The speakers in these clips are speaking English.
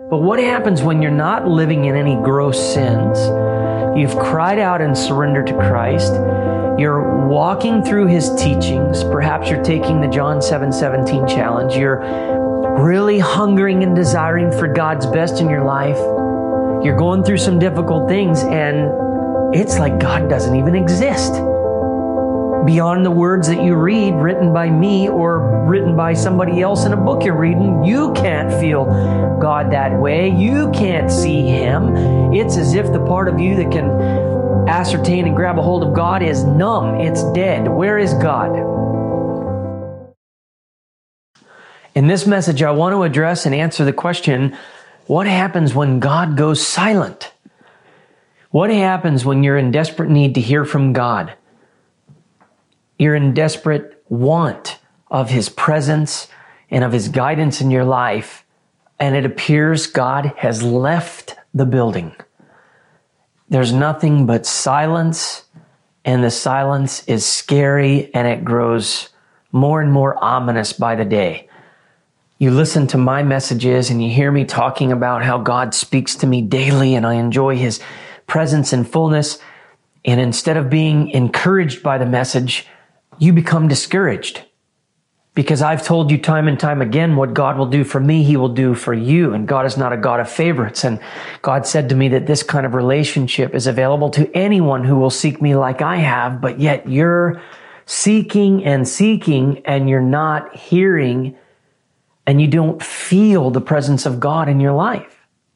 But what happens when you're not living in any gross sins? You've cried out and surrendered to Christ. You're walking through His teachings. Perhaps you're taking the John 7:17 challenge. You're really hungering and desiring for God's best in your life. You're going through some difficult things, and it's like God doesn't even exist. Beyond the words that you read, written by me or written by somebody else in a book you're reading, you can't feel God that way. You can't see Him. It's as if the part of you that can ascertain and grab a hold of God is numb. It's dead. Where is God? In this message, I want to address and answer the question, what happens when God goes silent? What happens when you're in desperate need to hear from God? You're in desperate want of His presence and of His guidance in your life, and it appears God has left the building. There's nothing but silence, and the silence is scary, and it grows more and more ominous by the day. You listen to my messages and you hear me talking about how God speaks to me daily and I enjoy His presence and fullness, and instead of being encouraged by the message, you become discouraged. Because I've told you time and time again, what God will do for me, He will do for you. And God is not a God of favorites. And God said to me that this kind of relationship is available to anyone who will seek me like I have, but yet you're seeking and you're not hearing, and you don't feel the presence of God in your life.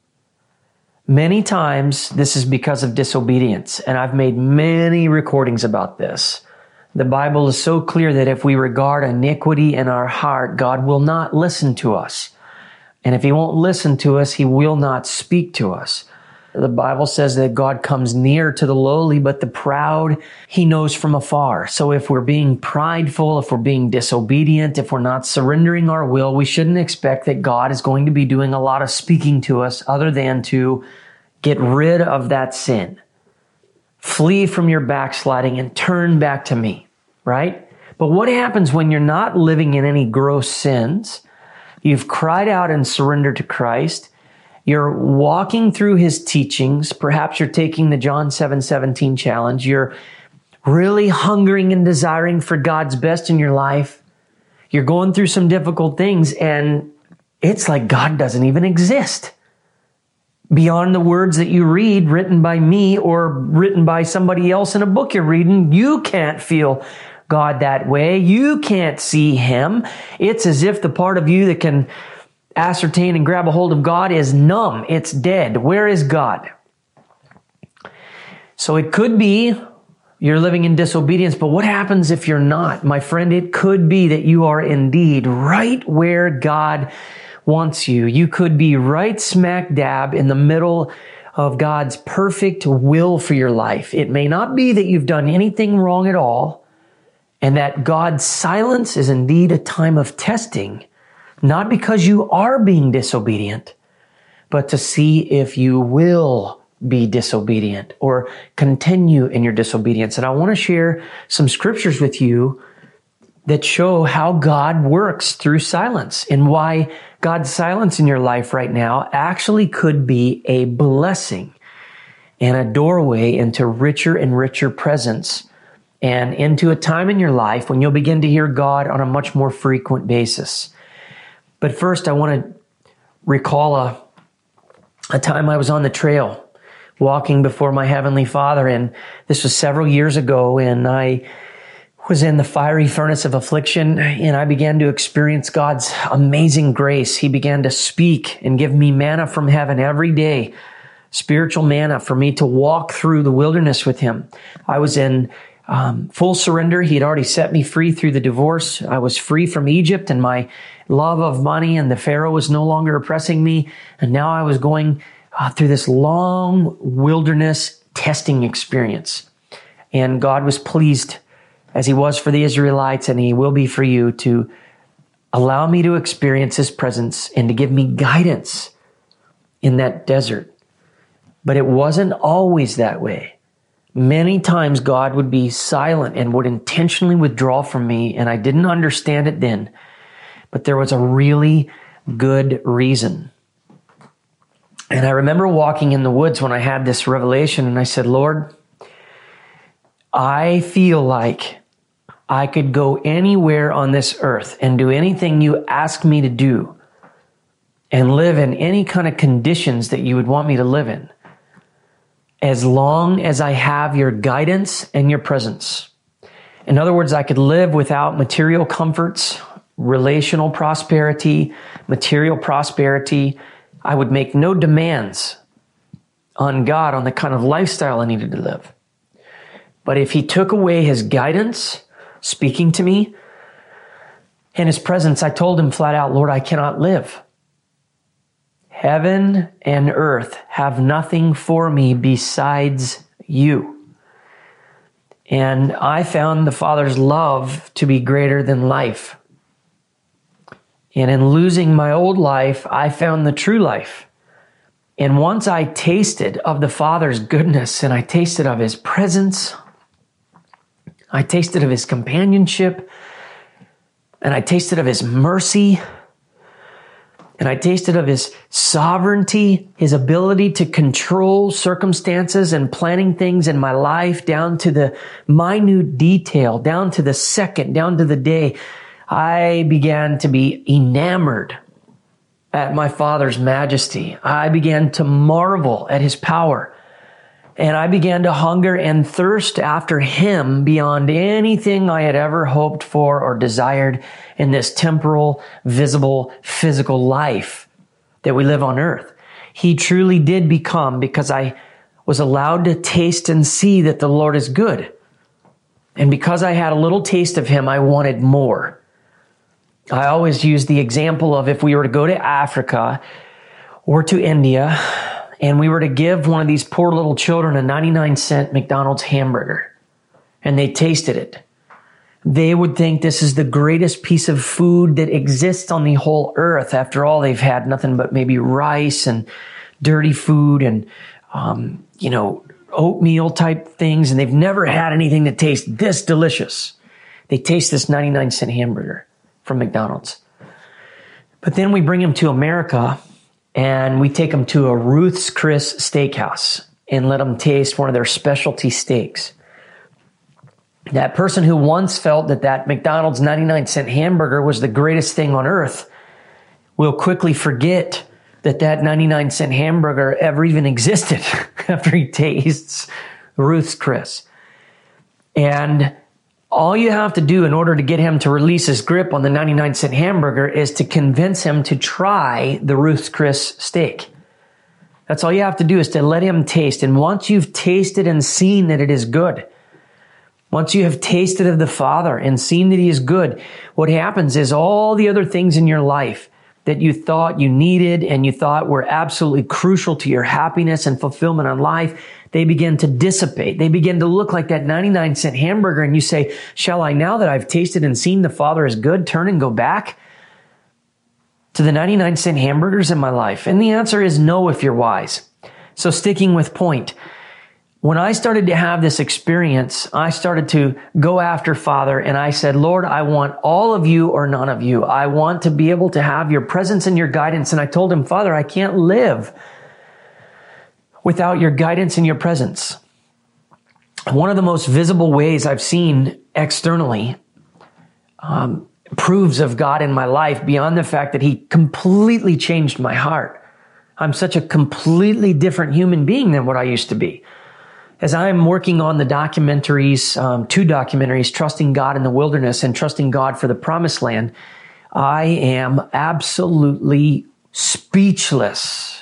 Many times this is because of disobedience, and I've made many recordings about this. The Bible is so clear that if we regard iniquity in our heart, God will not listen to us. And if He won't listen to us, He will not speak to us. The Bible says that God comes near to the lowly, but the proud He knows from afar. So if we're being prideful, if we're being disobedient, if we're not surrendering our will, we shouldn't expect that God is going to be doing a lot of speaking to us other than to get rid of that sin. Flee from your backsliding and turn back to me, right? But what happens when you're not living in any gross sins? You've cried out and surrendered to Christ. You're walking through His teachings. Perhaps you're taking the John 7:17 challenge. You're really hungering and desiring for God's best in your life. You're going through some difficult things, and it's like God doesn't even exist. Beyond the words that you read, written by me or written by somebody else in a book you're reading, you can't feel God that way. You can't see Him. It's as if the part of you that can ascertain and grab a hold of God is numb. It's dead. Where is God? So it could be you're living in disobedience, but what happens if you're not? My friend, it could be that you are indeed right where God wants you. You could be right smack dab in the middle of God's perfect will for your life. It may not be that you've done anything wrong at all, and that God's silence is indeed a time of testing, not because you are being disobedient, but to see if you will be disobedient or continue in your disobedience. And I want to share some scriptures with you that show how God works through silence and why God's silence in your life right now actually could be a blessing and a doorway into richer and richer presence and into a time in your life when you'll begin to hear God on a much more frequent basis. But first, I want to recall a time I was on the trail walking before my Heavenly Father, and this was several years ago, and I was in the fiery furnace of affliction, and I began to experience God's amazing grace. He began to speak and give me manna from heaven every day, spiritual manna for me to walk through the wilderness with Him. I was in full surrender. He had already set me free through the divorce. I was free from Egypt and my love of money, and the Pharaoh was no longer oppressing me. And now I was going through this long wilderness testing experience. And God was pleased, as He was for the Israelites, and He will be for you, to allow me to experience His presence and to give me guidance in that desert. But it wasn't always that way. Many times God would be silent and would intentionally withdraw from me, and I didn't understand it then. But there was a really good reason. And I remember walking in the woods when I had this revelation, and I said, Lord, I feel like I could go anywhere on this earth and do anything you ask me to do and live in any kind of conditions that you would want me to live in, as long as I have your guidance and your presence. In other words, I could live without material comforts, relational prosperity, material prosperity. I would make no demands on God on the kind of lifestyle I needed to live. But if he took away his guidance, speaking to me, and his presence, I told him flat out, Lord, I cannot live. Heaven and earth have nothing for me besides you. And I found the Father's love to be greater than life. And in losing my old life, I found the true life. And once I tasted of the Father's goodness and I tasted of his presence, I tasted of his companionship, and I tasted of his mercy, and I tasted of his sovereignty, his ability to control circumstances and planning things in my life down to the minute detail, down to the second, down to the day. I began to be enamored at my Father's majesty. I began to marvel at his power. And I began to hunger and thirst after him beyond anything I had ever hoped for or desired in this temporal, visible, physical life that we live on earth. He truly did become, because I was allowed to taste and see that the Lord is good. And because I had a little taste of him, I wanted more. I always use the example of if we were to go to Africa or to India, and we were to give one of these poor little children a 99-cent McDonald's hamburger, and they tasted it, they would think this is the greatest piece of food that exists on the whole earth. After all, they've had nothing but maybe rice and dirty food and, oatmeal type things, and they've never had anything that tastes this delicious. They taste this 99-cent hamburger from McDonald's. But then we bring them to America, and we take them to a Ruth's Chris Steakhouse and let them taste one of their specialty steaks. That person who once felt that McDonald's 99-cent hamburger was the greatest thing on earth will quickly forget that 99-cent hamburger ever even existed after he tastes Ruth's Chris. And all you have to do in order to get him to release his grip on the 99-cent hamburger is to convince him to try the Ruth's Chris steak. That's all you have to do, is to let him taste. And once you've tasted and seen that it is good, once you have tasted of the Father and seen that he is good, what happens is all the other things in your life that you thought you needed and you thought were absolutely crucial to your happiness and fulfillment in life, they begin to dissipate. They begin to look like that 99-cent hamburger, and you say, shall I, now that I've tasted and seen the Father is good, turn and go back to the 99-cent hamburgers in my life? And the answer is no if you're wise. So sticking with point, when I started to have this experience, I started to go after Father, and I said, Lord, I want all of you or none of you. I want to be able to have your presence and your guidance. And I told him, Father, I can't live without your guidance and your presence. One of the most visible ways I've seen externally proves of God in my life, beyond the fact that he completely changed my heart. I'm such a completely different human being than what I used to be. As I'm working on the documentaries, 2 documentaries, Trusting God in the Wilderness and Trusting God for the Promised Land, I am absolutely speechless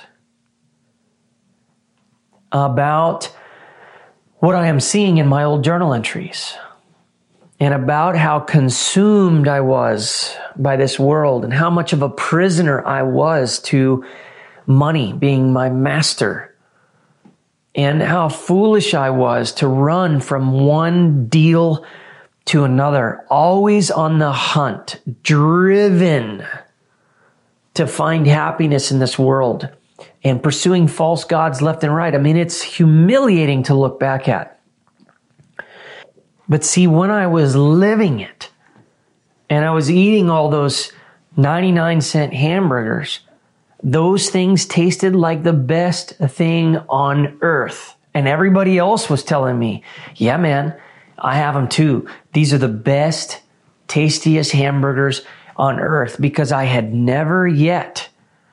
about what I am seeing in my old journal entries, and about how consumed I was by this world, and how much of a prisoner I was to money being my master, and how foolish I was to run from one deal to another, always on the hunt, driven to find happiness in this world, and pursuing false gods left and right. I mean, it's humiliating to look back at. But see, when I was living it, and I was eating all those 99-cent hamburgers, those things tasted like the best thing on earth. And everybody else was telling me, yeah, man, I have them too. These are the best, tastiest hamburgers on earth, because I had never yet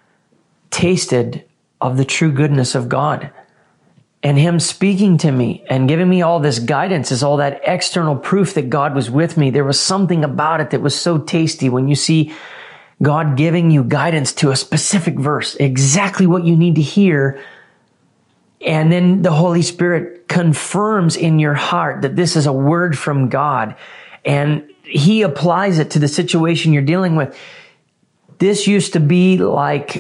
tasted of the true goodness of God. And him speaking to me and giving me all this guidance is all that external proof that God was with me. There was something about it that was so tasty when you see God giving you guidance to a specific verse, exactly what you need to hear. And then the Holy Spirit confirms in your heart that this is a word from God, and he applies it to the situation you're dealing with. This used to be like,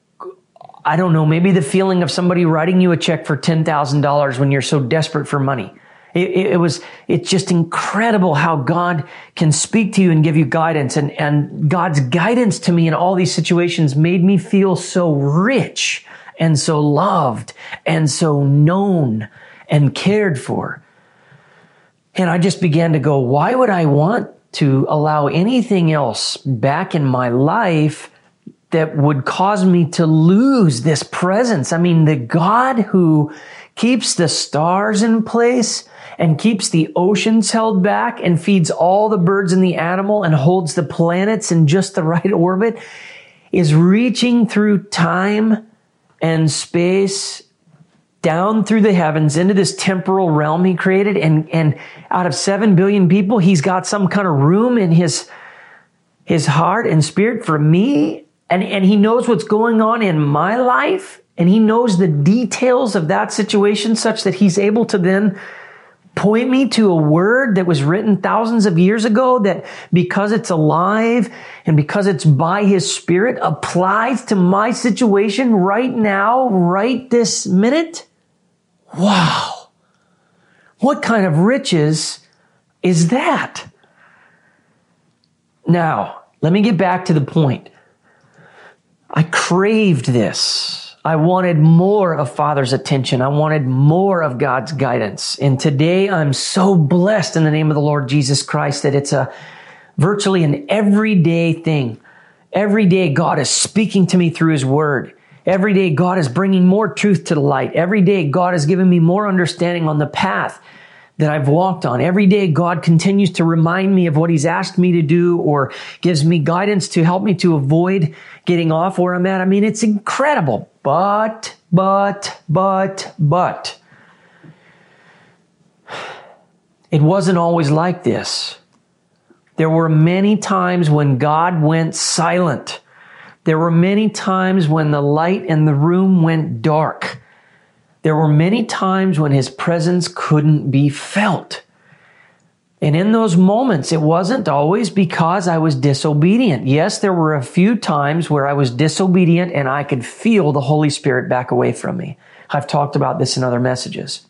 I don't know, maybe the feeling of somebody writing you a check for $10,000 when you're so desperate for money. It's just incredible how God can speak to you and give you guidance. And God's guidance to me in all these situations made me feel so rich and so loved and so known and cared for. And I just began to go, why would I want to allow anything else back in my life that would cause me to lose this presence? I mean, the God who keeps the stars in place and keeps the oceans held back and feeds all the birds and the animal and holds the planets in just the right orbit is reaching through time and space down through the heavens into this temporal realm he created. And out of 7 billion people, he's got some kind of room in his heart and spirit for me. And he knows what's going on in my life. And he knows the details of that situation such that he's able to then point me to a word that was written thousands of years ago that, because it's alive and because it's by his Spirit, applies to my situation right now, right this minute. Wow. What kind of riches is that? Now, let me get back to the point. I craved this. I wanted more of Father's attention. I wanted more of God's guidance. And today I'm so blessed in the name of the Lord Jesus Christ that it's virtually an everyday thing. Every day God is speaking to me through his word. Every day God is bringing more truth to the light. Every day God is giving me more understanding on the path that I've walked on. Every day God continues to remind me of what he's asked me to do or gives me guidance to help me to avoid getting off where I'm at. I mean, it's incredible. But. It wasn't always like this. There were many times when God went silent. There were many times when the light in the room went dark. There were many times when his presence couldn't be felt. And in those moments, it wasn't always because I was disobedient. Yes, there were a few times where I was disobedient and I could feel the Holy Spirit back away from me. I've talked about this in other messages.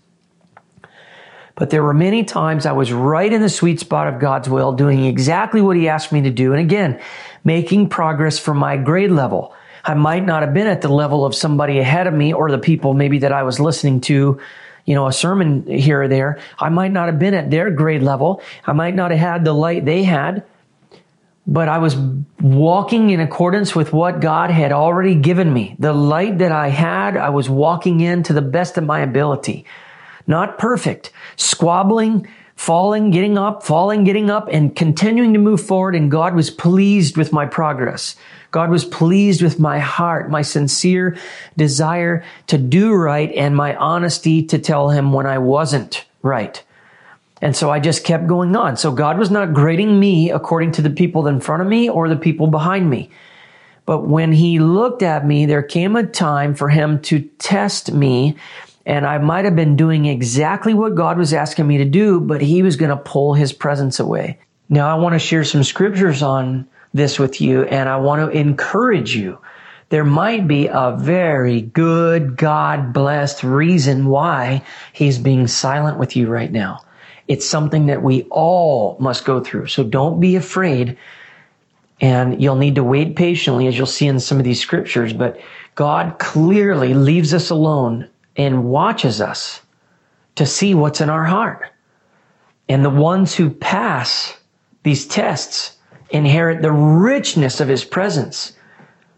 But there were many times I was right in the sweet spot of God's will, doing exactly what he asked me to do. And again, making progress for my grade level. I might not have been at the level of somebody ahead of me or the people maybe that I was listening to, a sermon here or there. I might not have been at their grade level. I might not have had the light they had, but I was walking in accordance with what God had already given me. The light that I had, I was walking in to the best of my ability. Not perfect, squabbling, falling, getting up, and continuing to move forward. And God was pleased with my progress. God was pleased with my heart, my sincere desire to do right, and my honesty to tell him when I wasn't right. And so I just kept going on. So God was not grading me according to the people in front of me or the people behind me. But when he looked at me, there came a time for him to test me. And I might have been doing exactly what God was asking me to do, but he was going to pull his presence away. Now I want to share some scriptures on this with you, and I want to encourage you. There might be a very good, God-blessed reason why he's being silent with you right now. It's something that we all must go through. So don't be afraid, and you'll need to wait patiently, as you'll see in some of these scriptures. But God clearly leaves us alone and watches us to see what's in our heart. And the ones who pass these tests inherit the richness of his presence.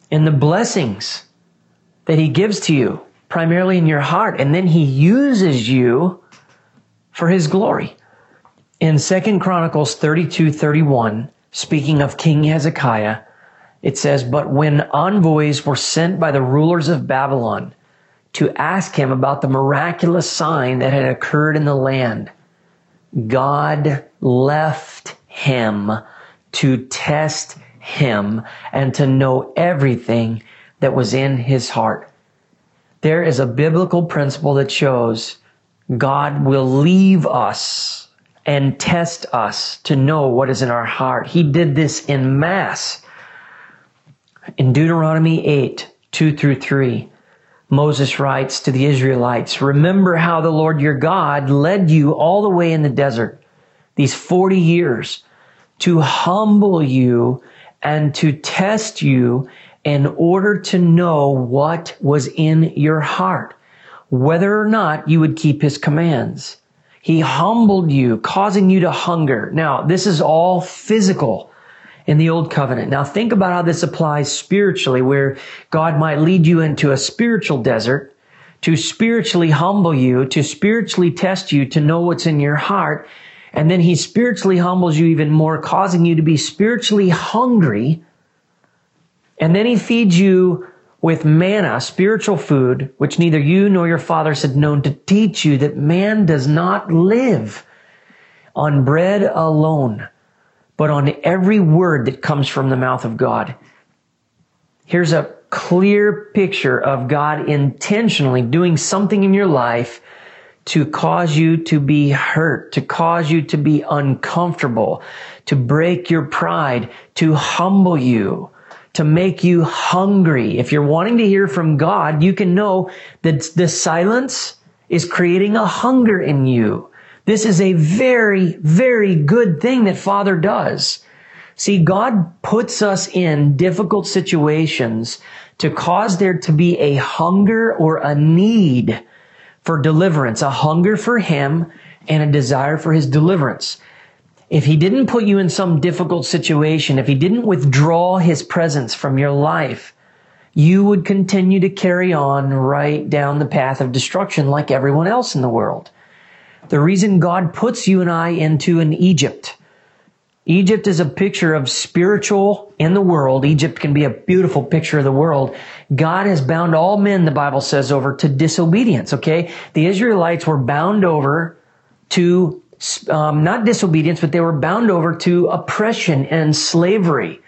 and the blessings that he gives to you, primarily in your heart, and then he uses you for his glory. In 2 Chronicles 32:31, speaking of King Hezekiah, it says, "But when envoys were sent by the rulers of Babylon to ask him about the miraculous sign that had occurred in the land, God left him to test him and to know everything that was in his heart." There is a biblical principle that shows God will leave us and test us to know what is in our heart. He did this in mass. In Deuteronomy 8:2-3, Moses writes to the Israelites, "Remember how the Lord your God led you all the way in the desert, these 40 years, to humble you and to test you in order to know what was in your heart, whether or not you would keep his commands. He humbled you, causing you to hunger." Now, this is all physical in the Old Covenant. Now, think about how this applies spiritually, where God might lead you into a spiritual desert to spiritually humble you, to spiritually test you, to know what's in your heart. And then he spiritually humbles you even more, causing you to be spiritually hungry. And then he feeds you with manna, spiritual food, which neither you nor your fathers had known, to teach you that man does not live on bread alone, but on every word that comes from the mouth of God. Here's a clear picture of God intentionally doing something in your life to cause you to be hurt, to cause you to be uncomfortable, to break your pride, to humble you, to make you hungry. If you're wanting to hear from God, you can know that the silence is creating a hunger in you. This is a very, very good thing that Father does. See, God puts us in difficult situations to cause there to be a hunger or a need for deliverance, a hunger for him and a desire for his deliverance. If he didn't put you in some difficult situation, if he didn't withdraw his presence from your life, you would continue to carry on right down the path of destruction like everyone else in the world. The reason God puts you and I into an Egypt. Egypt is a picture of spiritual in the world. Egypt can be a beautiful picture of the world. God has bound all men, the Bible says, over to disobedience, okay? The Israelites were bound over to, not disobedience, but they were bound over to oppression and slavery.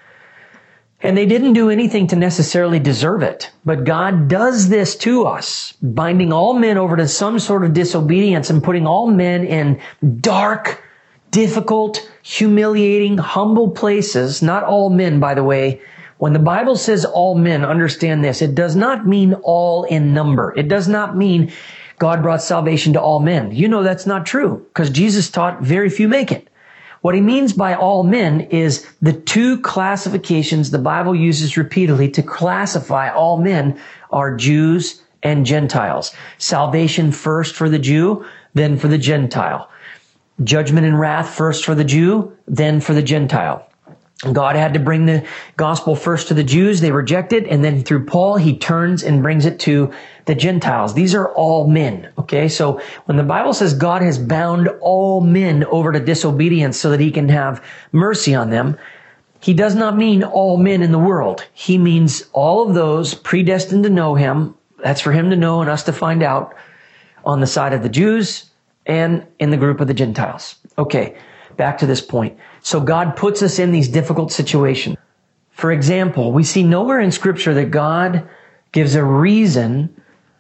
And they didn't do anything to necessarily deserve it. But God does this to us, binding all men over to some sort of disobedience and putting all men in dark, difficult, humiliating, humble places. Not all men, by the way. When the Bible says all men, understand this. It does not mean all in number. It does not mean God brought salvation to all men. You know that's not true, because Jesus taught very few make it. What he means by all men is the two classifications the Bible uses repeatedly to classify all men are Jews and Gentiles. Salvation first for the Jew, then for the Gentile. Judgment and wrath first for the Jew, then for the Gentile. God had to bring the gospel first to the Jews. They rejected. And then through Paul, he turns and brings it to the Gentiles. These are all men. Okay. So when the Bible says God has bound all men over to disobedience so that he can have mercy on them, he does not mean all men in the world. He means all of those predestined to know him. That's for him to know and us to find out on the side of the Jews and in the group of the Gentiles. Okay. Back to this point. So God puts us in these difficult situations. For example, we see nowhere in Scripture that God gives a reason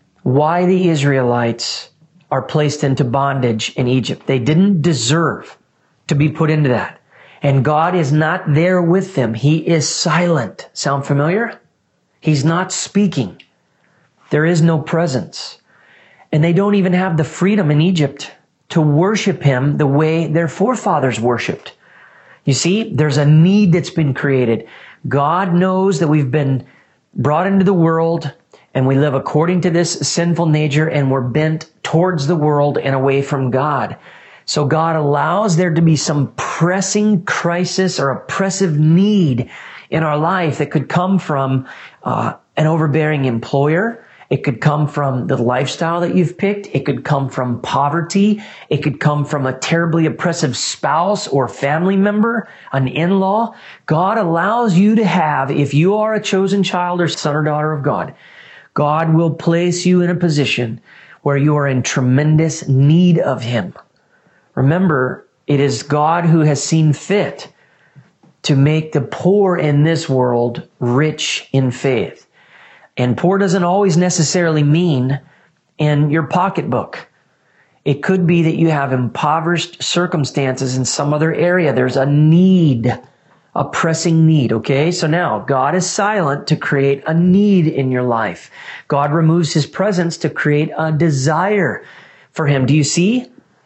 why the Israelites are placed into bondage in Egypt. They didn't deserve to be put into that. And God is not there with them. He is silent. Sound familiar? He's not speaking. There is no presence. And they don't even have the freedom in Egypt to worship him the way their forefathers worshiped. You see, there's a need that's been created. God knows that we've been brought into the world and we live according to this sinful nature and we're bent towards the world and away from God. So God allows there to be some pressing crisis or oppressive need in our life that could come from an overbearing employer. It could come from the lifestyle that you've picked. It could come from poverty. It could come from a terribly oppressive spouse or family member, an in-law. God allows you to have, if you are a chosen child or son or daughter of God, God will place you in a position where you are in tremendous need of Him. Remember, it is God who has seen fit to make the poor in this world rich in faith. And poor doesn't always necessarily mean in your pocketbook. It could be that you have impoverished circumstances in some other area. There's a need, a pressing need, okay? So now, God is silent to create a need in your life. God removes His presence to create a desire for Him. Do you see?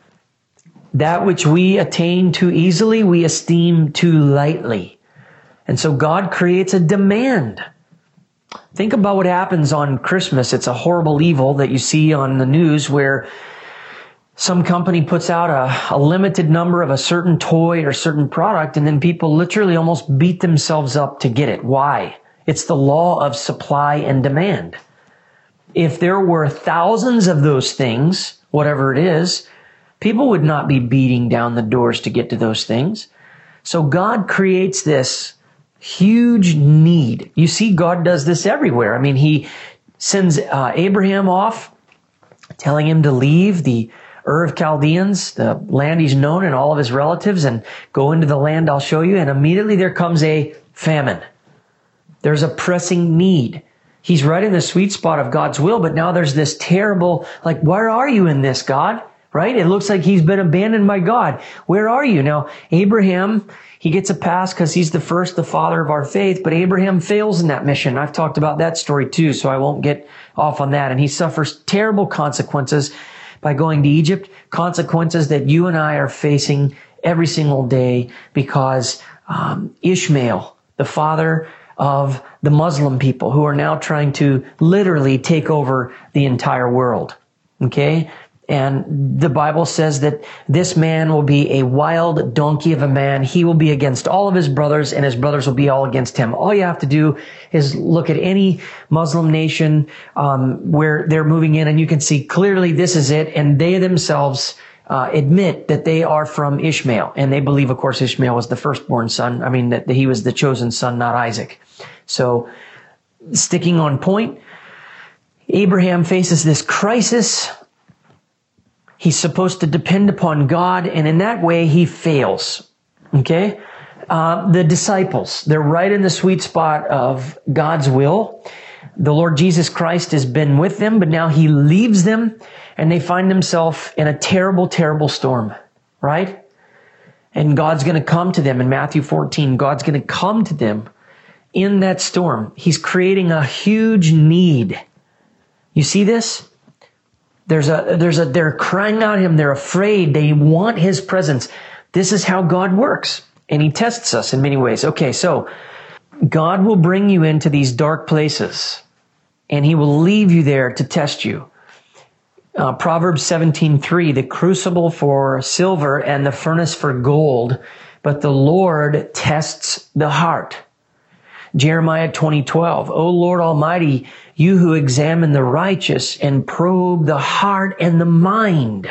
That which we attain too easily, we esteem too lightly. And so God creates a demand. Think about what happens on Christmas. It's a horrible evil that you see on the news where some company puts out a limited number of a certain toy or certain product, and then people literally almost beat themselves up to get it. Why? It's the law of supply and demand. If there were thousands of those things, whatever it is, people would not be beating down the doors to get to those things. So God creates this huge need. You see, God does this everywhere. I mean, He sends Abraham off, telling him to leave the Ur of Chaldeans, the land he's known, and all of his relatives, and go into the land I'll show you. And immediately there comes a famine. There's a pressing need. He's right in the sweet spot of God's will, but now there's this terrible, like, where are you in this, God? Right? It looks like he's been abandoned by God. Where are you? Now, Abraham, he gets a pass because he's the father of our faith, but Abraham fails in that mission. I've talked about that story too, so I won't get off on that. And he suffers terrible consequences by going to Egypt, consequences that you and I are facing every single day because Ishmael, the father of the Muslim people who are now trying to literally take over the entire world. Okay? And the Bible says that this man will be a wild donkey of a man. He will be against all of his brothers, and his brothers will be all against him. All you have to do is look at any Muslim nation where they're moving in, and you can see clearly this is it. And they themselves admit that they are from Ishmael. And they believe, of course, Ishmael was the firstborn son. I mean, that he was the chosen son, not Isaac. So, sticking on point, Abraham faces this crisis. He's supposed to depend upon God, and in that way, he fails. Okay? The disciples, they're right in the sweet spot of God's will. The Lord Jesus Christ has been with them, but now He leaves them, and they find themselves in a terrible, terrible storm. Right? And God's going to come to them in Matthew 14. God's going to come to them in that storm. He's creating a huge need. You see this? They're crying out Him. They're afraid. They want His presence. This is how God works. And He tests us in many ways. Okay, so God will bring you into these dark places, and He will leave you there to test you. Proverbs 17:3, the crucible for silver and the furnace for gold, but the Lord tests the heart. Jeremiah 20:12, O Lord Almighty, you who examine the righteous and probe the heart and the mind.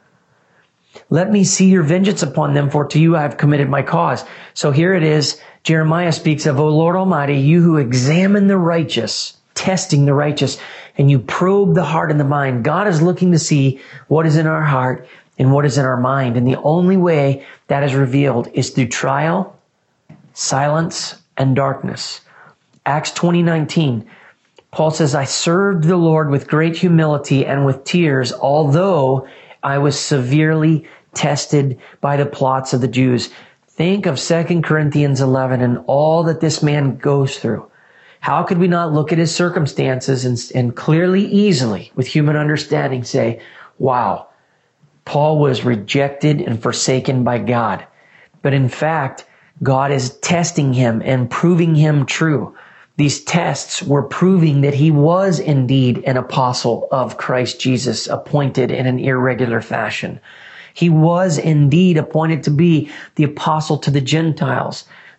Let me see your vengeance upon them, for to you I have committed my cause. So here it is. Jeremiah speaks of, O Lord Almighty, you who examine the righteous, testing the righteous, and you probe the heart and the mind. God is looking to see what is in our heart and what is in our mind. And the only way that is revealed is through trial, silence, and darkness. Acts 20:19, Paul says, I served the Lord with great humility and with tears, although I was severely tested by the plots of the Jews. Think of 2 Corinthians 11 and all that this man goes through. How could we not look at his circumstances and clearly, easily, with human understanding, say, wow, Paul was rejected and forsaken by God. But in fact, God is testing him and proving him true. These tests were proving that he was indeed an apostle of Christ Jesus, appointed in an irregular fashion. He was indeed appointed to be the apostle to the Gentiles.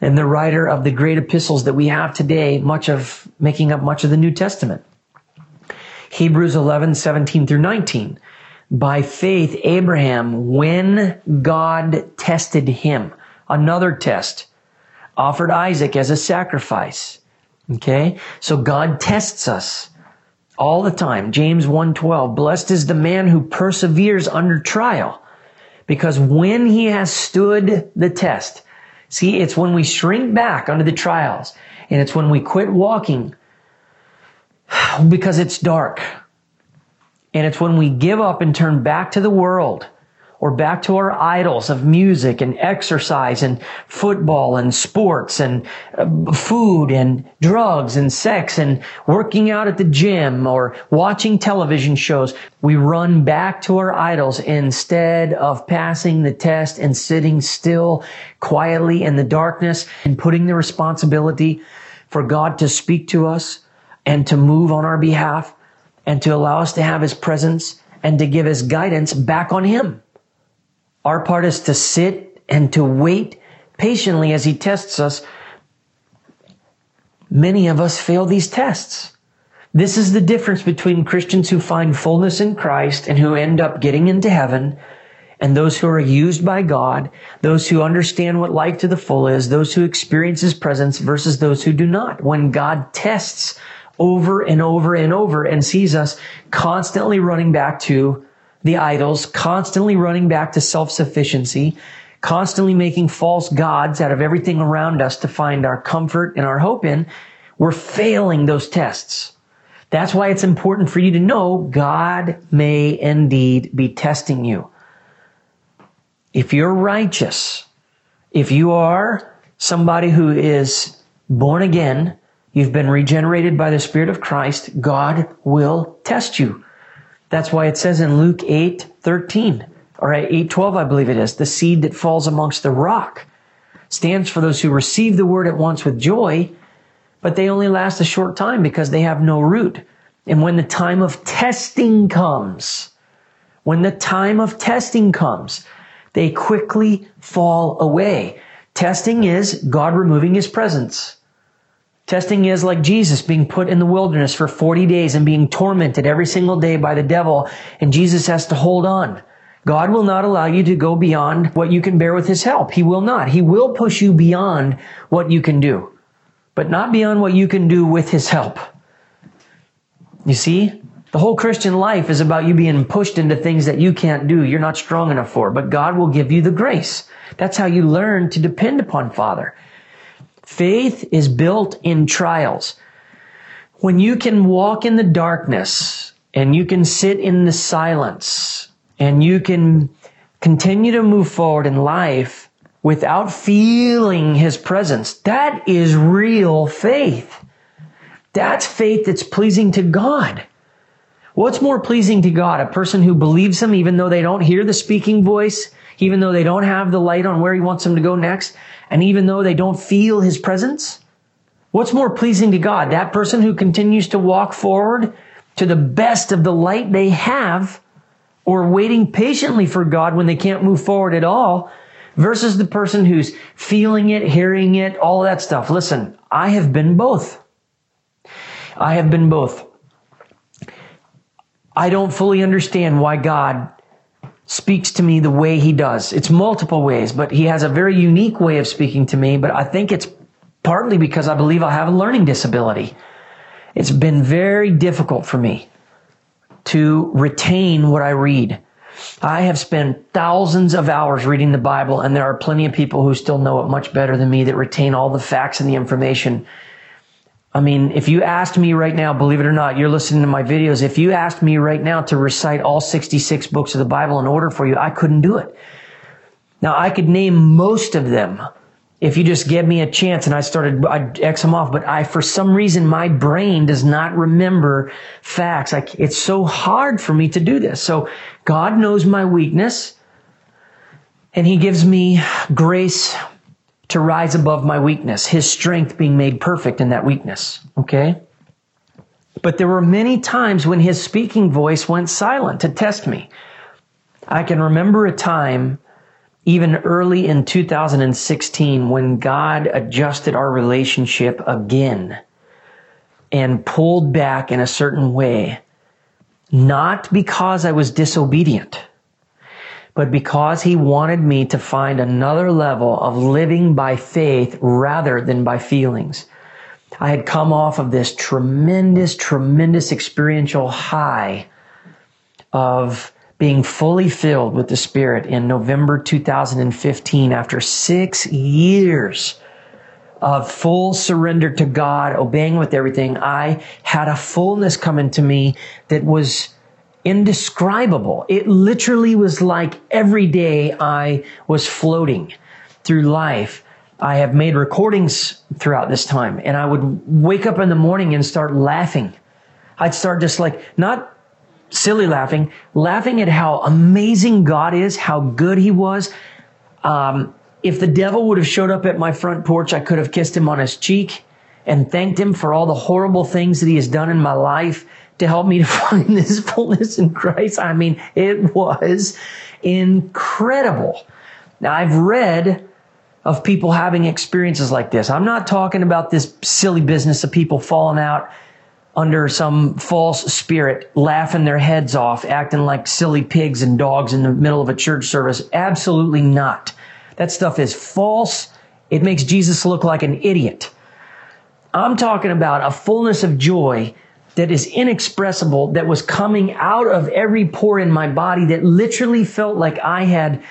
and the writer of the great epistles that we have today, making up much of the New Testament. Hebrews 11:17 through 19. By faith, Abraham, when God tested him, another test, offered Isaac as a sacrifice. Okay? So God tests us all the time. James 1:12, blessed is the man who perseveres under trial, because when he has stood the test. See, it's when we shrink back under the trials, and it's when we quit walking because it's dark. And it's when we give up and turn back to the world or back to our idols of music and exercise and football and sports and food and drugs and sex and working out at the gym or watching television shows. We run back to our idols instead of passing the test and sitting still quietly in the darkness and putting the responsibility for God to speak to us and to move on our behalf and to allow us to have His presence and to give His guidance back on Him. Our part is to sit and to wait patiently as He tests us. Many of us fail these tests. This is the difference between Christians who find fullness in Christ and who end up getting into heaven, and those who are used by God, those who understand what life to the full is, those who experience His presence versus those who do not. When God tests over and over and over and sees us constantly running back to the idols, constantly running back to self-sufficiency, constantly making false gods out of everything around us to find our comfort and our hope in, we're failing those tests. That's why it's important for you to know God may indeed be testing you. If you're righteous, if you are somebody who is born again, you've been regenerated by the Spirit of Christ, God will test you. That's why it says in Luke 8:13, or 8:12, I believe it is, the seed that falls amongst the rock stands for those who receive the word at once with joy, but they only last a short time because they have no root. And when the time of testing comes, they quickly fall away. Testing is God removing His presence. Testing is like Jesus being put in the wilderness for 40 days and being tormented every single day by the devil, and Jesus has to hold on. God will not allow you to go beyond what you can bear with His help. He will not. He will push you beyond what you can do, but not beyond what you can do with His help. You see, the whole Christian life is about you being pushed into things that you can't do, you're not strong enough for, but God will give you the grace. That's how you learn to depend upon Father. Faith is built in trials. When you can walk in the darkness and you can sit in the silence and you can continue to move forward in life without feeling His presence, that is real faith. That's faith that's pleasing to God. What's more pleasing to God? A person who believes Him even though they don't hear the speaking voice, even though they don't have the light on where He wants them to go next, and even though they don't feel His presence? What's more pleasing to God? That person who continues to walk forward to the best of the light they have, or waiting patiently for God when they can't move forward at all, versus the person who's feeling it, hearing it, all that stuff. Listen, I have been both. I don't fully understand why God speaks to me the way He does. It's multiple ways, but He has a very unique way of speaking to me, but I think it's partly because I believe I have a learning disability. It's been very difficult for me to retain what I read. I have spent thousands of hours reading the Bible, and there are plenty of people who still know it much better than me that retain all the facts and the information. I mean, if you asked me right now, believe it or not, you're listening to my videos, if you asked me right now to recite all 66 books of the Bible in order for you, I couldn't do it. Now, I could name most of them if you just gave me a chance and I'd X them off, but for some reason, my brain does not remember facts. It's so hard for me to do this. So God knows my weakness, and He gives me grace to rise above my weakness, His strength being made perfect in that weakness. Okay? But there were many times when His speaking voice went silent to test me. I can remember a time even early in 2016 when God adjusted our relationship again and pulled back in a certain way, not because I was disobedient, but because he wanted me to find another level of living by faith rather than by feelings. I had come off of this tremendous experiential high of being fully filled with the Spirit in November 2015 after 6 years of full surrender to God, obeying with everything. I had a fullness come into me that was indescribable. It literally was like every day I was floating through life. I have made recordings throughout this time, and I would wake up in the morning and start laughing. I'd start just like, not silly laughing at how amazing God is, how good he was. If the devil would have showed up at my front porch, I could have kissed him on his cheek and thanked him for all the horrible things that he has done in my life to help me to find this fullness in Christ. I mean, it was incredible. Now, I've read of people having experiences like this. I'm not talking about this silly business of people falling out under some false spirit, laughing their heads off, acting like silly pigs and dogs in the middle of a church service. Absolutely not. That stuff is false. It makes Jesus look like an idiot. I'm talking about a fullness of joy that is inexpressible, that was coming out of every pore in my body, that literally felt like I had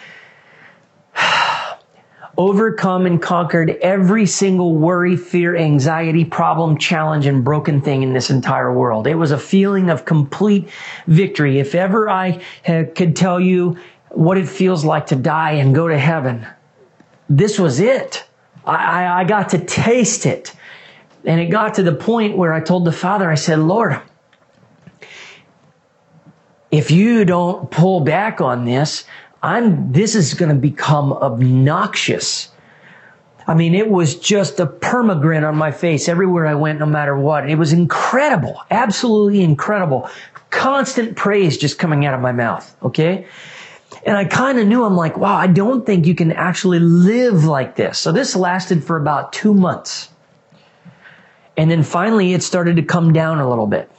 overcome and conquered every single worry, fear, anxiety, problem, challenge, and broken thing in this entire world. It was a feeling of complete victory. If ever I could tell you what it feels like to die and go to heaven, this was it. I got to taste it. And it got to the point where I told the Father, I said, Lord, if you don't pull back on this, this is going to become obnoxious. I mean, it was just a permagrin on my face everywhere I went, no matter what. It was incredible, absolutely incredible. Constant praise just coming out of my mouth, okay? And I kind of knew, I'm like, wow, I don't think you can actually live like this. So this lasted for about 2 months. And then finally it started to come down a little bit.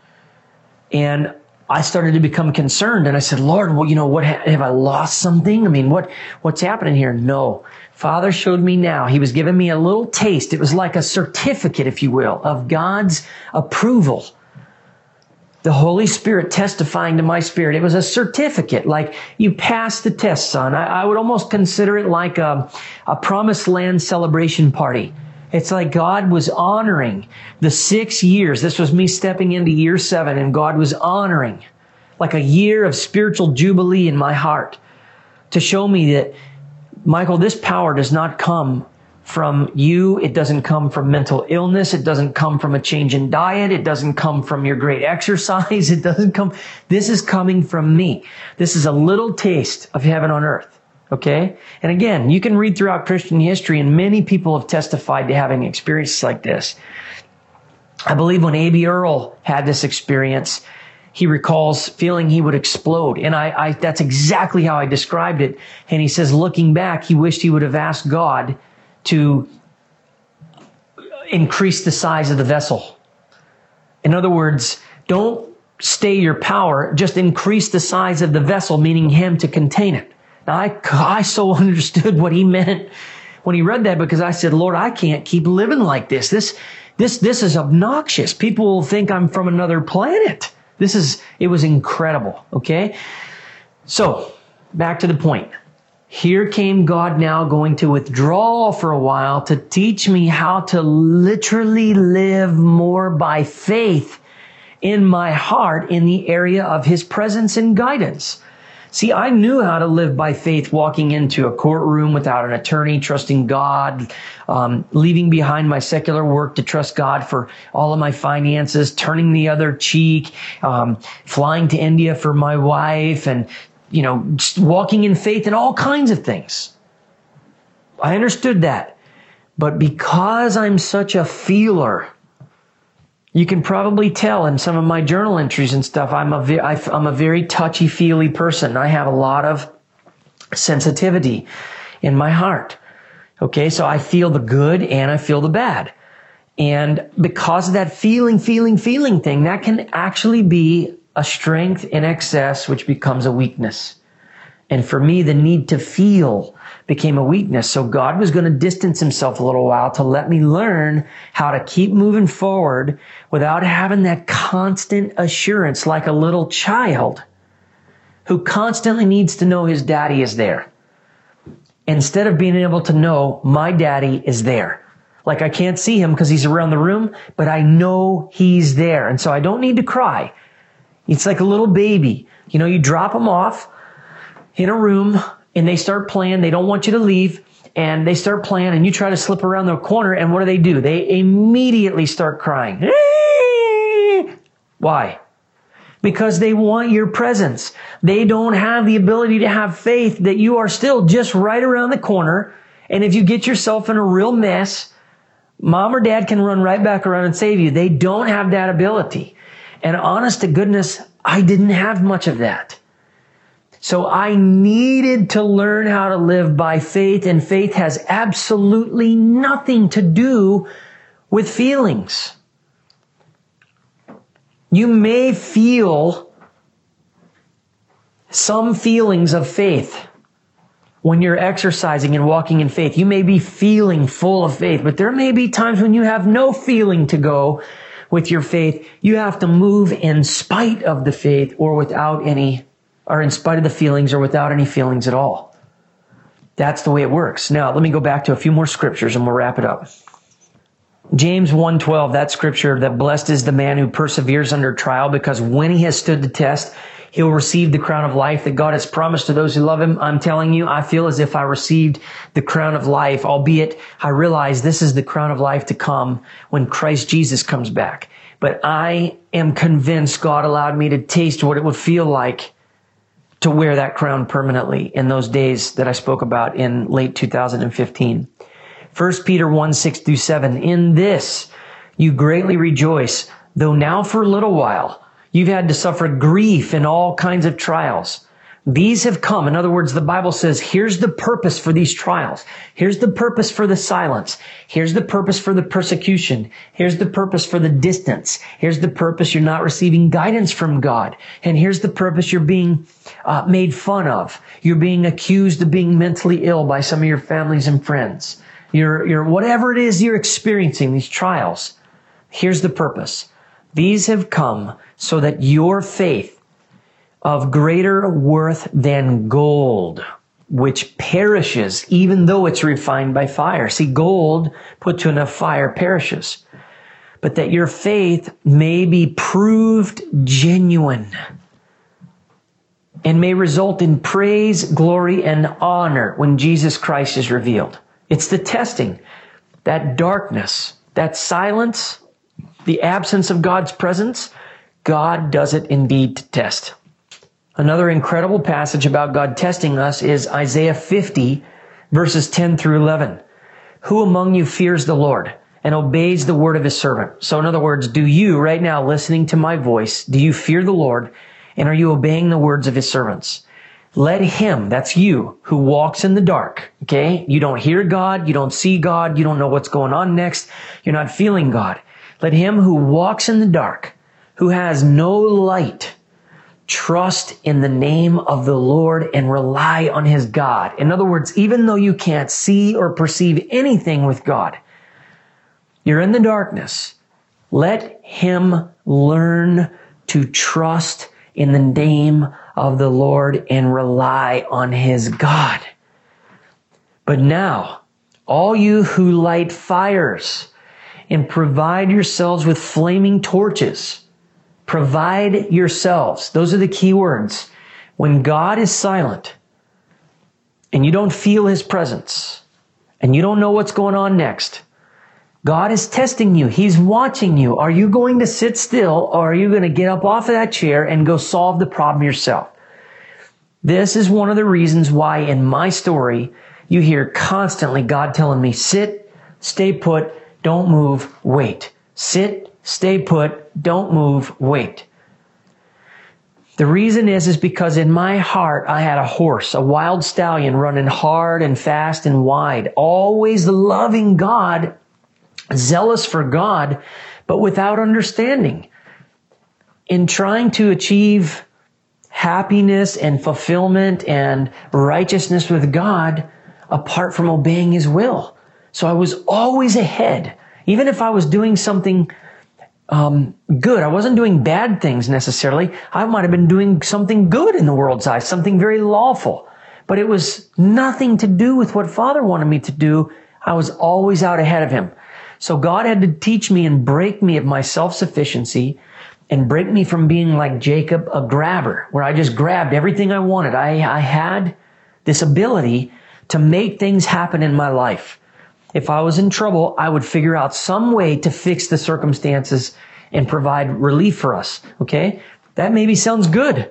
And I started to become concerned, and I said, Lord, well, what have I lost something? I mean, what's happening here? No. Father showed me now. He was giving me a little taste. It was like a certificate, if you will, of God's approval. The Holy Spirit testifying to my spirit. It was a certificate, like you passed the test, son. I would almost consider it like a promised land celebration party. It's like God was honoring the 6 years. This was me stepping into year 7, and God was honoring like a year of spiritual jubilee in my heart to show me that, Michael, this power does not come from you. It doesn't come from mental illness. It doesn't come from a change in diet. It doesn't come from your great exercise. This is coming from me. This is a little taste of heaven on earth. Okay? And again, you can read throughout Christian history, and many people have testified to having experiences like this. I believe when A.B. Earl had this experience, he recalls feeling he would explode. And that's exactly how I described it. And he says, looking back, he wished he would have asked God to increase the size of the vessel. In other words, don't stay your power, just increase the size of the vessel, meaning him to contain it. Now, I so understood what he meant when he read that, because I said, Lord, I can't keep living like this. This is obnoxious. People will think I'm from another planet. It was incredible. Okay. So back to the point. Here came God now going to withdraw for a while to teach me how to literally live more by faith in my heart in the area of his presence and guidance. See, I knew how to live by faith walking into a courtroom without an attorney, trusting God, leaving behind my secular work to trust God for all of my finances, turning the other cheek, flying to India for my wife, and, just walking in faith in all kinds of things. I understood that. But because I'm such a feeler, you can probably tell in some of my journal entries and stuff, I'm a very touchy-feely person. I have a lot of sensitivity in my heart. Okay, so I feel the good and I feel the bad. And because of that feeling thing, that can actually be a strength in excess, which becomes a weakness. And for me, the need to feel became a weakness. So God was going to distance himself a little while to let me learn how to keep moving forward without having that constant assurance, like a little child who constantly needs to know his daddy is there. Instead of being able to know my daddy is there. Like I can't see him because he's around the room, but I know he's there. And so I don't need to cry. It's like a little baby. You know, you drop them off in a room and they start playing. They don't want you to leave and they start playing and you try to slip around the corner and what do? They immediately start crying. Why? Because they want your presence. They don't have the ability to have faith that you are still just right around the corner. And if you get yourself in a real mess, mom or dad can run right back around and save you. They don't have that ability. And honest to goodness, I didn't have much of that. So I needed to learn how to live by faith, and faith has absolutely nothing to do with feelings. You may feel some feelings of faith when you're exercising and walking in faith. You may be feeling full of faith, but there may be times when you have no feeling to go with your faith. You have to move in spite of the faith or without any, or in spite of the feelings or without any feelings at all. That's the way it works. Now, let me go back to a few more scriptures and we'll wrap it up. James 1:12, that scripture, that blessed is the man who perseveres under trial, because when he has stood the test, he'll receive the crown of life that God has promised to those who love him. I'm telling you, I feel as if I received the crown of life, albeit I realize this is the crown of life to come when Christ Jesus comes back. But I am convinced God allowed me to taste what it would feel like to wear that crown permanently in those days that I spoke about in late 2015. 1 Peter 1:6-7, in this you greatly rejoice, though now for a little while you've had to suffer grief in all kinds of trials. These have come. In other words, the Bible says, here's the purpose for these trials. Here's the purpose for the silence. Here's the purpose for the persecution. Here's the purpose for the distance. Here's the purpose you're not receiving guidance from God. And here's the purpose you're being made fun of. You're being accused of being mentally ill by some of your families and friends. You're whatever it is you're experiencing, these trials. Here's the purpose. These have come so that your faith, of greater worth than gold, which perishes even though it's refined by fire. See, gold put to enough fire perishes. But that your faith may be proved genuine and may result in praise, glory, and honor when Jesus Christ is revealed. It's the testing, that darkness, that silence, the absence of God's presence. God does it indeed to test. Another incredible passage about God testing us is Isaiah 50, verses 10-11. Who among you fears the Lord and obeys the word of his servant? So in other words, do you right now listening to my voice, do you fear the Lord and are you obeying the words of his servants? Let him, that's you, who walks in the dark, okay? You don't hear God, you don't see God, you don't know what's going on next, you're not feeling God. Let him who walks in the dark, who has no light, trust in the name of the Lord and rely on his God. In other words, even though you can't see or perceive anything with God, you're in the darkness. Let him learn to trust in the name of the Lord and rely on his God. But now, all you who light fires and provide yourselves with flaming torches, provide yourselves. Those are the key words. When God is silent and you don't feel his presence and you don't know what's going on next, God is testing you. He's watching you. Are you going to sit still or are you going to get up off of that chair and go solve the problem yourself? This is one of the reasons why in my story, you hear constantly God telling me, sit, stay put, don't move, wait. Sit, stay put, don't move, wait. The reason is because in my heart, I had a horse, a wild stallion running hard and fast and wide, always loving God, zealous for God, but without understanding. In trying to achieve happiness and fulfillment and righteousness with God apart from obeying His will. So I was always ahead. Even if I was doing something good. I wasn't doing bad things necessarily. I might have been doing something good in the world's eyes, something very lawful. But it was nothing to do with what Father wanted me to do. I was always out ahead of Him. So God had to teach me and break me of my self-sufficiency and break me from being like Jacob, a grabber, where I just grabbed everything I wanted. I had this ability to make things happen in my life. If I was in trouble, I would figure out some way to fix the circumstances and provide relief for us. Okay? That maybe sounds good.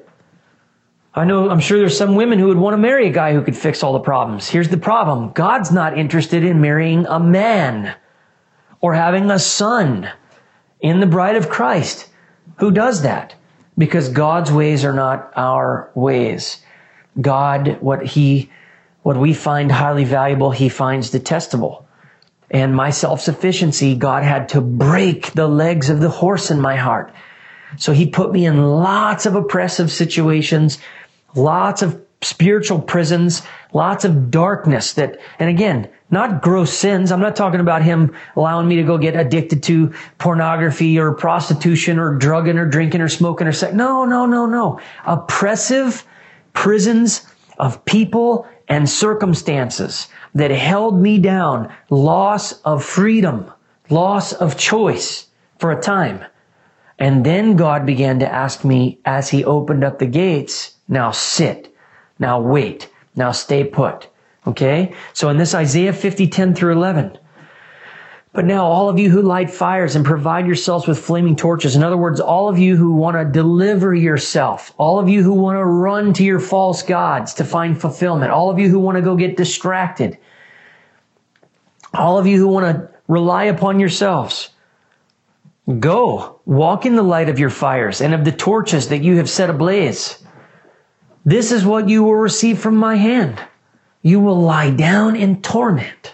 I'm sure there's some women who would want to marry a guy who could fix all the problems. Here's the problem. God's not interested in marrying a man or having a son in the bride of Christ. Who does that? Because God's ways are not our ways. God, what we find highly valuable, He finds detestable. And my self-sufficiency, God had to break the legs of the horse in my heart. So He put me in lots of oppressive situations, lots of spiritual prisons, lots of darkness and again, not gross sins. I'm not talking about Him allowing me to go get addicted to pornography or prostitution or drugging or drinking or smoking or sex. No. Oppressive prisons of people and circumstances that held me down, loss of freedom, loss of choice for a time. And then God began to ask me as He opened up the gates, now sit, now wait, now stay put. Okay? So in this Isaiah 50, 10 through 11, but now all of you who light fires and provide yourselves with flaming torches. In other words, all of you who want to deliver yourself, all of you who want to run to your false gods to find fulfillment, all of you who want to go get distracted, all of you who want to rely upon yourselves, go walk in the light of your fires and of the torches that you have set ablaze. This is what you will receive from my hand. You will lie down in torment.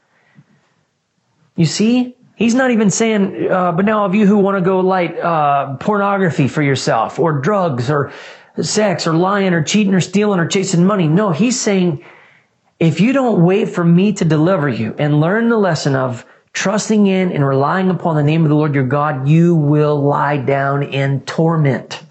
You see, He's not even saying, but now of you who want to go light pornography for yourself or drugs or sex or lying or cheating or stealing or chasing money. No, He's saying, if you don't wait for me to deliver you and learn the lesson of trusting in and relying upon the name of the Lord your God, you will lie down in torment.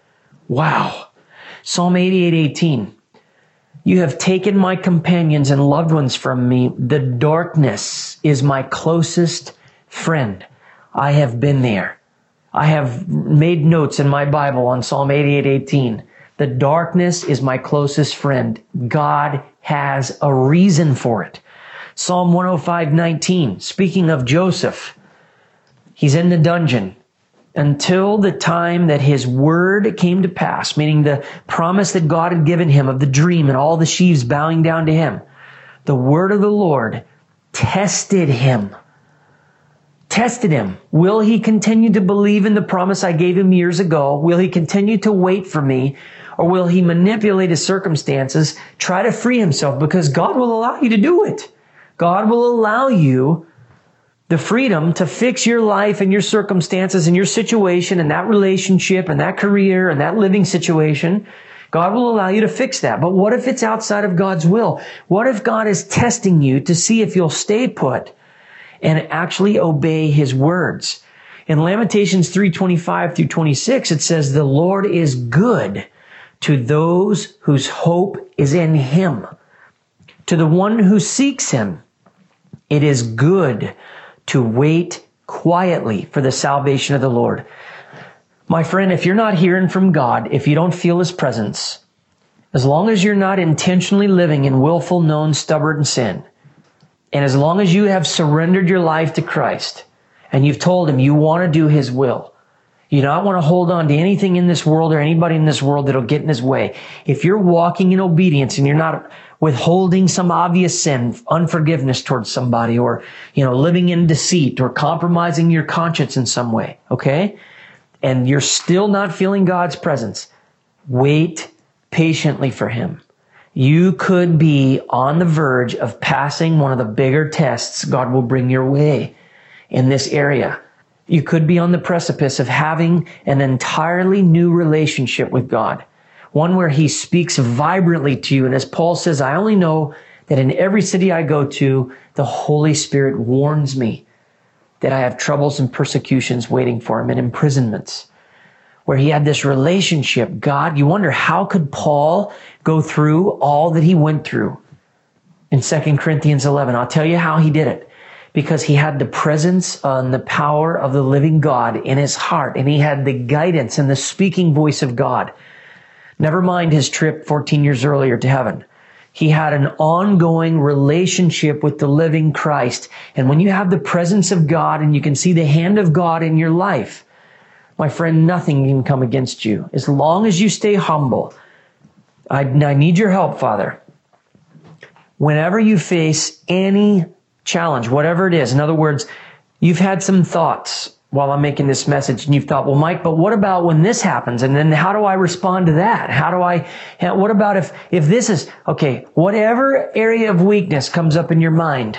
Wow. Psalm 88:18. You have taken my companions and loved ones from me. The darkness is my closest friend. I have been there. I have made notes in my Bible on Psalm 88:18. The darkness is my closest friend. God has a reason for it. Psalm 105:19. Speaking of Joseph, he's in the dungeon until the time that his word came to pass, meaning the promise that God had given him of the dream and all the sheaves bowing down to him. The word of the Lord tested him. Tested him. Will he continue to believe in the promise I gave him years ago? Will he continue to wait for me? Or will he manipulate his circumstances, try to free himself? Because God will allow you to do it. God will allow you the freedom to fix your life and your circumstances and your situation and that relationship and that career and that living situation. God will allow you to fix that. But what if it's outside of God's will? What if God is testing you to see if you'll stay put and actually obey His words? In Lamentations 3:25 through 26, it says, the Lord is good to those whose hope is in Him. To the one who seeks Him, it is good to wait quietly for the salvation of the Lord. My friend, if you're not hearing from God, if you don't feel His presence, as long as you're not intentionally living in willful, known, stubborn sin, and as long as you have surrendered your life to Christ, and you've told Him you want to do His will, you don't want to hold on to anything in this world or anybody in this world that'll get in His way. If you're walking in obedience and you're not withholding some obvious sin, unforgiveness towards somebody, or, living in deceit or compromising your conscience in some way, okay? And you're still not feeling God's presence, Wait patiently for him. You could be on the verge of passing one of the bigger tests God will bring your way in this area. You could be on the precipice of having an entirely new relationship with God. One where he speaks vibrantly to you. And as Paul says, I only know that in every city I go to, the Holy Spirit warns me that I have troubles and persecutions waiting for him and imprisonments. Where he had this relationship. God, you wonder, how could Paul go through all that he went through in 2 Corinthians 11? I'll tell you how he did it. Because he had the presence and the power of the living God in his heart. And he had the guidance and the speaking voice of God. Never mind his trip 14 years earlier to heaven. He had an ongoing relationship with the living Christ. And when you have the presence of God and you can see the hand of God in your life, my friend, nothing can come against you. As long as you stay humble. I need your help, Father. Whenever you face any challenge, whatever it is, in other words, you've had some thoughts while I'm making this message and you've thought, well, Mike, but what about when this happens? And then how do I respond to that? What about if this is, okay, whatever area of weakness comes up in your mind,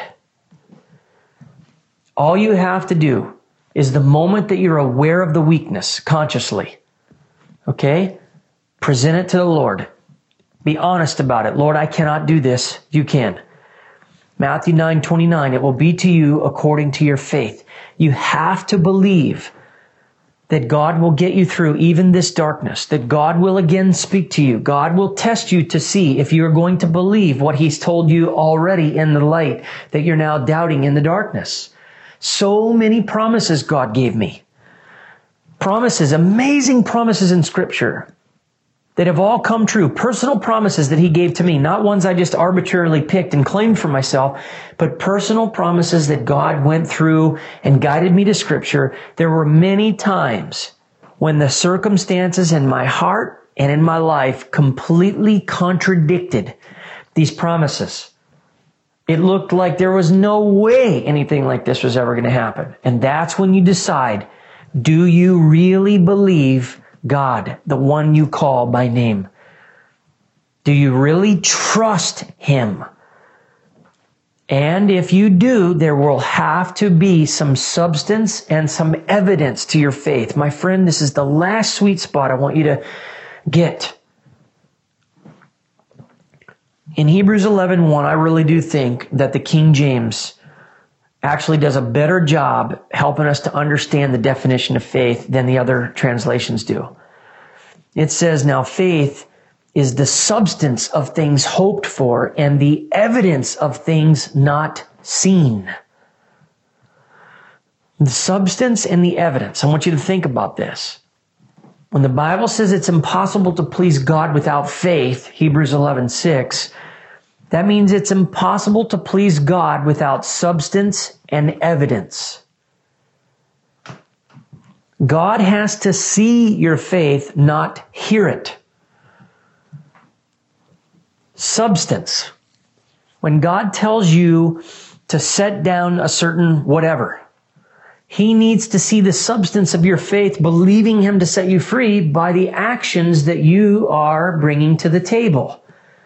all you have to do is the moment that you're aware of the weakness consciously, okay, present it to the Lord. Be honest about it. Lord, I cannot do this. You can. Matthew 9:29, it will be to you according to your faith. You have to believe that God will get you through even this darkness, that God will again speak to you. God will test you to see if you're going to believe what he's told you already in the light that you're now doubting in the darkness. So many promises God gave me. Promises, amazing promises in Scripture that have all come true. Personal promises that he gave to me, not ones I just arbitrarily picked and claimed for myself, but personal promises that God went through and guided me to Scripture. There were many times when the circumstances in my heart and in my life completely contradicted these promises. It looked like there was no way anything like this was ever going to happen. And that's when you decide, do you really believe God, the one you call by name? Do you really trust him? And if you do, there will have to be some substance and some evidence to your faith. My friend, this is the last sweet spot I want you to get. In Hebrews 11:1, I really do think that the King James actually does a better job helping us to understand the definition of faith than the other translations do. It says, now faith is the substance of things hoped for and the evidence of things not seen. The substance and the evidence. I want you to think about this. When the Bible says it's impossible to please God without faith, Hebrews 11:6, that means it's impossible to please God without substance and evidence. God has to see your faith, not hear it. Substance. When God tells you to set down a certain whatever, he needs to see the substance of your faith, believing him to set you free by the actions that you are bringing to the table.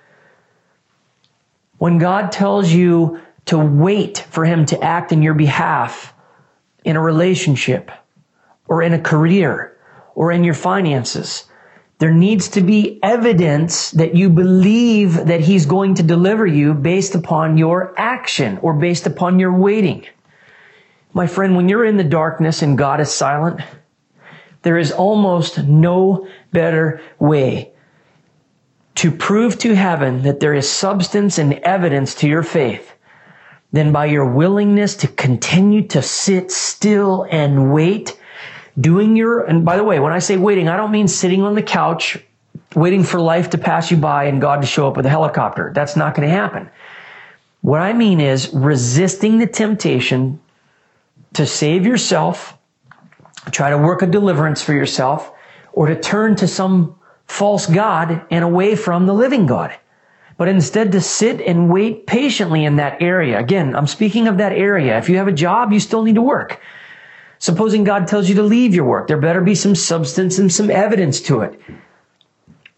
When God tells you to wait for him to act in your behalf in a relationship or in a career or in your finances, there needs to be evidence that you believe that he's going to deliver you based upon your action or based upon your waiting. My friend, when you're in the darkness and God is silent, there is almost no better way to prove to heaven that there is substance and evidence to your faith than by your willingness to continue to sit still and wait, and by the way, when I say waiting, I don't mean sitting on the couch, waiting for life to pass you by and God to show up with a helicopter. That's not going to happen. What I mean is resisting the temptation to save yourself, try to work a deliverance for yourself, or to turn to some false god and away from the living God. But instead to sit and wait patiently in that area. Again, I'm speaking of that area. If you have a job, you still need to work. Supposing God tells you to leave your work, there better be some substance and some evidence to it.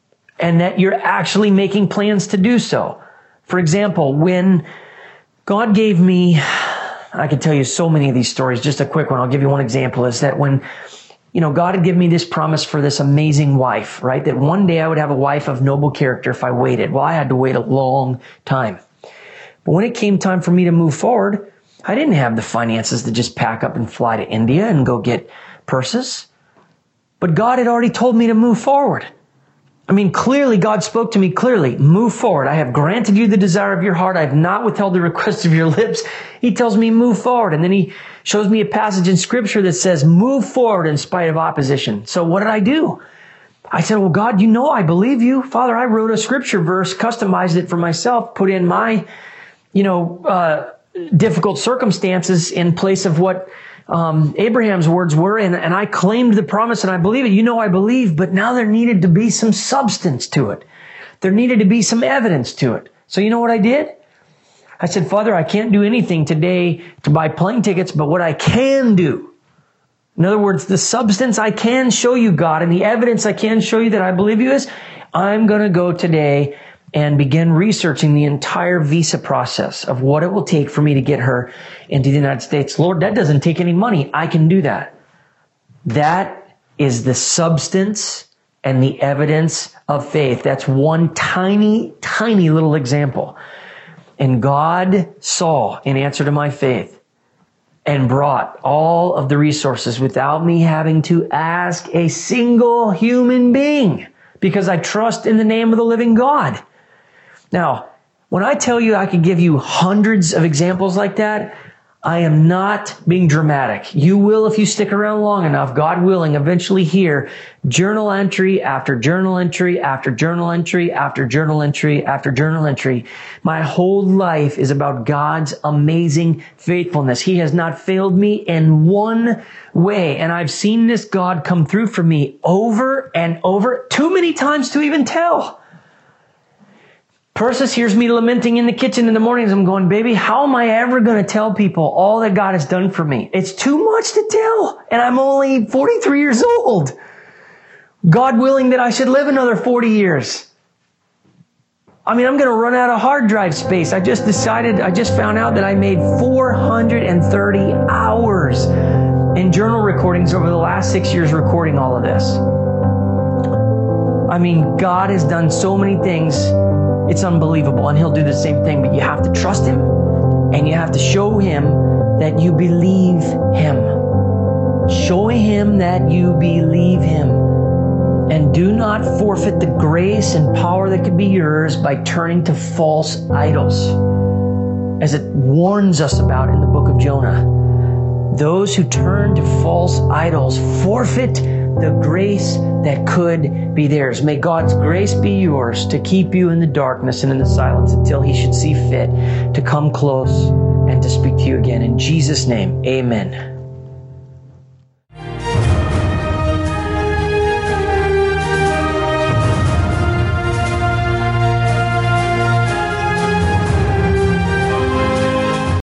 and that you're actually making plans to do so. For example, when God gave me, I could tell you so many of these stories, just a quick one. I'll give you one example is that when, God had given me this promise for this amazing wife, right? That one day I would have a wife of noble character if I waited. Well, I had to wait a long time. But when it came time for me to move forward, I didn't have the finances to just pack up and fly to India and go get purses. But God had already told me to move forward. I mean, clearly, God spoke to me clearly. Move forward. I have granted you the desire of your heart. I have not withheld the request of your lips. He tells me move forward. And then he shows me a passage in scripture that says move forward in spite of opposition. So what did I do? I said, well, God, I believe you. Father, I wrote a scripture verse, customized it for myself, put in my, difficult circumstances in place of what Abraham's words were, and I claimed the promise, and I believe it. I believe, but now there needed to be some substance to it. There needed to be some evidence to it. So you know what I did? I said, Father, I can't do anything today to buy plane tickets, but what I can do, in other words, the substance I can show you, God, and the evidence I can show you that I believe you is, I'm going to go today and begin researching the entire visa process of what it will take for me to get her into the United States. Lord, that doesn't take any money. I can do that. That is the substance and the evidence of faith. That's one tiny, tiny little example. And God saw in answer to my faith and brought all of the resources without me having to ask a single human being, because I trust in the name of the living God. Now, when I tell you I could give you hundreds of examples like that, I am not being dramatic. You will, if you stick around long enough, God willing, eventually hear journal entry after journal entry after journal entry after journal entry after journal entry. My whole life is about God's amazing faithfulness. He has not failed me in one way, and I've seen this God come through for me over and over, too many times to even tell. Persis hears me lamenting in the kitchen in the mornings. I'm going, baby, how am I ever going to tell people all that God has done for me? It's too much to tell. And I'm only 43 years old. God willing that I should live another 40 years. I'm going to run out of hard drive space. I just found out that I made 430 hours in journal recordings over the last 6 years recording all of this. God has done so many things. It's unbelievable, and He'll do the same thing, but you have to trust Him, and you have to show Him that you believe Him. Show Him that you believe Him, and do not forfeit the grace and power that could be yours by turning to false idols, as it warns us about in the book of Jonah. Those who turn to false idols forfeit the grace that could be theirs. May God's grace be yours to keep you in the darkness and in the silence until He should see fit to come close and to speak to you again. In Jesus' name, amen.